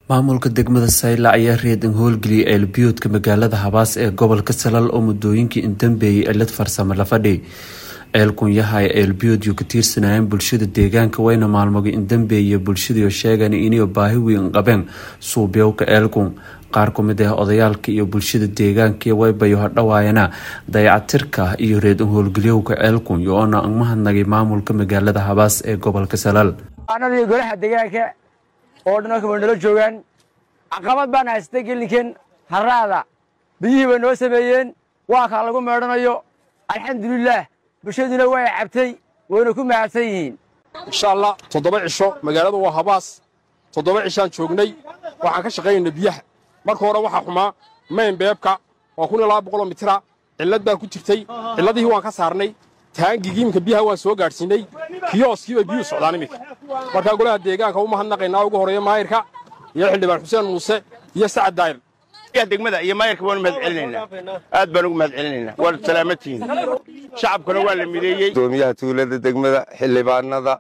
maamulka degmada Sayla ayaa reedan howlgeliyay eelbiyoodka magaalada Habaas ee gobolka Salal oo muddooyinkii dambeeyay cilad farsamo la fadhi eelkun yahay eelbiyoodyo ka tirsanayeen bulshada deegaanka wayna maalmoodii dambeeyay bulshadu sheegan inay baahi weyn qabeen suubyowka eelkun qaar ka mid ah odayaalka iyo bulshada deegaanka way bayo dhawaayana dayacatirka iyo reedan howlgeliyowka eelkun iyo mahadnaqay maamulka magaalada Habaas ee gobolka Salal anadii golaha deegaanka oo dhanka wandalo joogan caqabad baan haystay gelinkan haraada biyihii way noo sameeyeen waa ka lagu meedhanayo alxamdulillah bulshaduna way cabtay wayna ku mahadsan yihiin insha Allah 7 cisho magaalada waa Habaas 7 cishaan joognay waxaan ka shaqeynaa biyaha marka hore waxa xumaa mayn beebka waa 1200 mitir cilad baa ku jirtay ciladii waan ka saarnay taangigiimka biyaha waa soo gaarsiinay kiyooskiiba biyo socdaan imika marka golaha deegaanka uma hadnaqaynaa ugu horeeya maayirka iyo xildhibaan Xuseen Muuse iyo Sacad Daayir degmada iyo maayirka waan mahad celinayna aad baan ugu mahad celinayna waa salaamatiin shacabkuna waa la mideeyay doomiyaha tuulada degmada xildhibaanada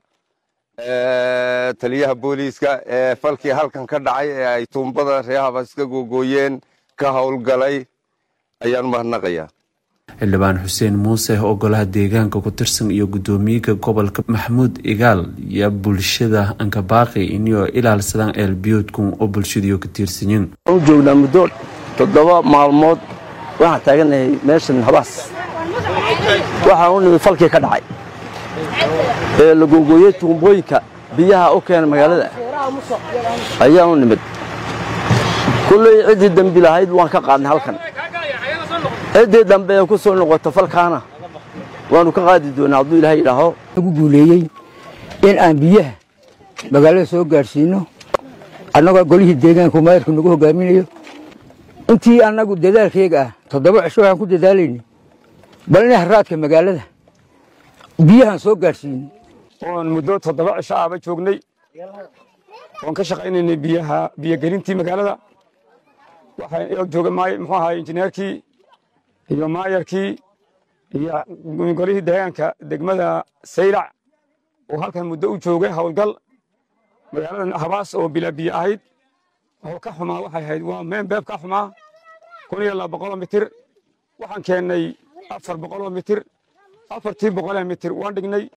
taliyaha booliiska falkii halkan ka dhacay ee ay tuumbada reer Habaas ka googooyeen ka howlgalay ayaan mahadnaqayaa xildhibaan Xuseen Muuse oo golaha deegaanka ku tirsan iyo gudoomiyaha gobolka Maxamuud Igaal iyo bulshada anka baaqi inuu ilaalsadaan eelbiyoodku oo bulshadu ka tirsanyiin oo joogna muddo 7 maalmood waxa taaganahay meeshan Habaas waxa uu falkii ka dhacay ee la googooyay tuumbooyinka biyaha oo keen magaalada ayaa u nimid kulay cid dambi lahayd waan ka qaadnay halkan cidii dambe ku soo noqoto falkaana waanu ka qaadi doonaa haduu Ilaahay yiraahdo ugu guuleeyay in aan biyaha magaalada soo gaarsiino annaga golihii deegaanka maayirku nagu hogaaminayo intii annagu dadaalkeega 7 cisho aan ku dadaalayni balna haraadka magaalada biyahan soo gaarsiin oo muddo 7 cisho ah joognay oo ka shaqeynay biyo gelintii magaalada waxa jooga muxuu ahaa injineerkii iyo maayarkii iyo golihii deegaanka degmada Sayla oo halkan muddo u joogay howlgal magaalada Habaas oo bila biyo ahayd oo ka xumaa waxay ahayd waa meen beeb ka xumaa 1200 mitir waxaan keenay 400 mitir 400 mitir waan dhignay